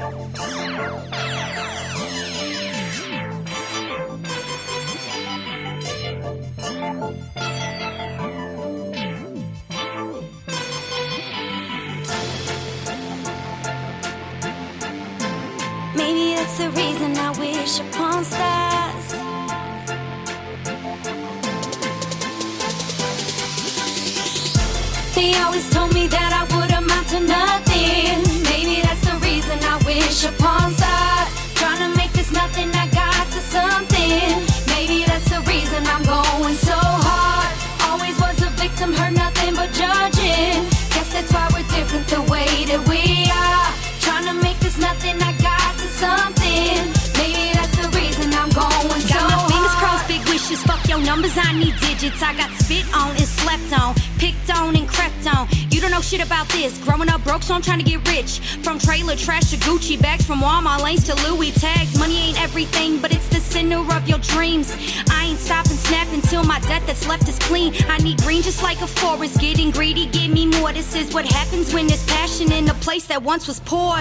Maybe that's the reason I wish upon stars. They always told me that I would amount to nothing. Maybe that's the reason I wish upon stars. Trying to make this nothing I got to something. Maybe that's the reason I'm going so hard. Always was a victim, heard nothing but judging. Guess that's why we're different the way that we are. Trying to make this nothing I got to something. Maybe that's the reason I'm going so hard. Got my fingers crossed, big wishes, fuck your numbers, I need digits. I got spit on and slept on, picked on and crept on. You don't know shit about this. Growing up broke, so I'm trying to get rich. From trailer trash to Gucci bags, from Walmart lanes to Louis tags. Money ain't everything, but it's the center of your dreams. I ain't stopping, snapping till my debt that's left is clean. I need green just like a forest. Getting greedy, give me more. This is what happens when there's passion in a place that once was poor.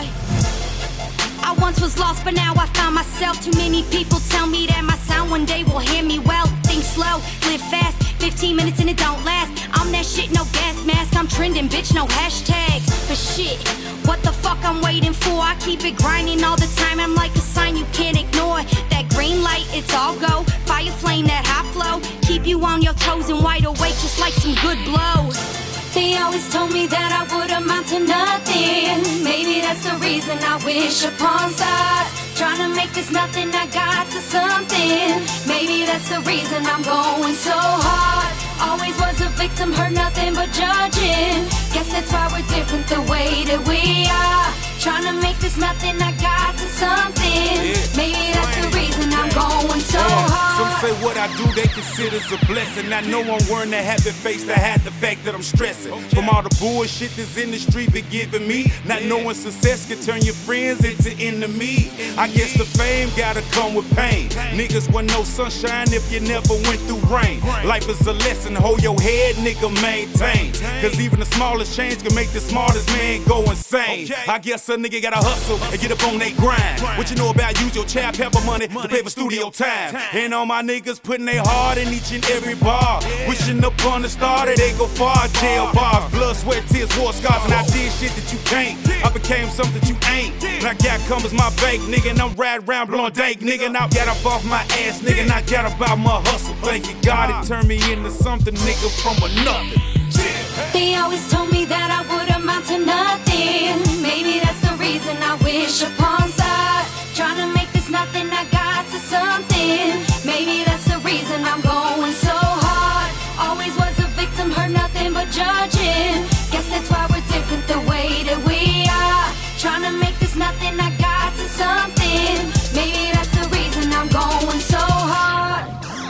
I once was lost, but now I found myself. Too many people tell me that my sound one day will hear me well. Think slow, live fast, 15 minutes and it don't last. I'm that shit, no gas mask, I'm trending, bitch, no hashtags. But shit, what the fuck I'm waiting for? I keep it grinding all the time, I'm like a sign you can't ignore. That green light, it's all go, fire flame, that hot flow. Keep you on your toes and wide awake just like some good blows. They always told me that I would amount to nothing. Maybe that's the reason I wish upon stars. Trying to make this nothing I got to something. Maybe that's the reason I'm going so hard. Always was a victim, heard nothing but judging. Guess that's why we're different the way that we are. Trying to make this nothing I got to something. Maybe that's the reason I'm going so hard. Some say what I do they consider's a blessing. I know I'm wearing the happy face to hide the fact that I'm stressing. From all the bullshit this industry been giving me. Not knowing success can turn your friends into enemies. I guess the fame gotta come with pain. Niggas want no sunshine if you never went through rain. Life is a lesson, hold your head, nigga, maintain. Cause even the smallest change can make the smartest man go insane. I guess a nigga gotta hustle and get up on they grind. What you know about use your child pepper money to pay for studio time. And all my niggas putting their heart in each and every bar. Wishing upon the star that they go far. Jail bars, blood, sweat, tears, war scars. And I did shit that you can't. I became something you ain't. And I got covers my bank, nigga. And I'm riding around blowing dank, nigga. And I got up off my ass, nigga. And I got about my hustle. Thank you, God, it turned me into something, nigga, from another. They always told me that I would amount to nothing. Maybe that's the reason I wish upon stars. Trying to make this nothing I got to something. Maybe that's the reason I'm going so hard. Always was a victim, heard nothing but judging. Guess that's why we're different the way that we are. Trying to make this nothing I got to something. Maybe that's the reason I'm going so hard.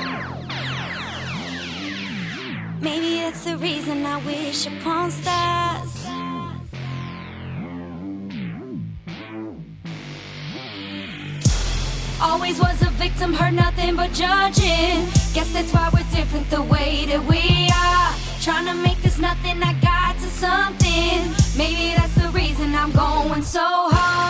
Maybe that's the reason I wish upon stars. Always was a victim, heard nothing but judging. Guess that's why we're different the way that we are. Trying to make this nothing I got to something. Maybe that's the reason I'm going so hard.